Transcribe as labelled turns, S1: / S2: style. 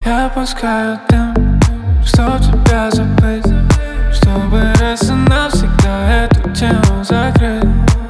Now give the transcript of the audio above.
S1: Я пускаю дым, чтоб тебя забыть, чтобы раз и навсегда эту тему закрыть.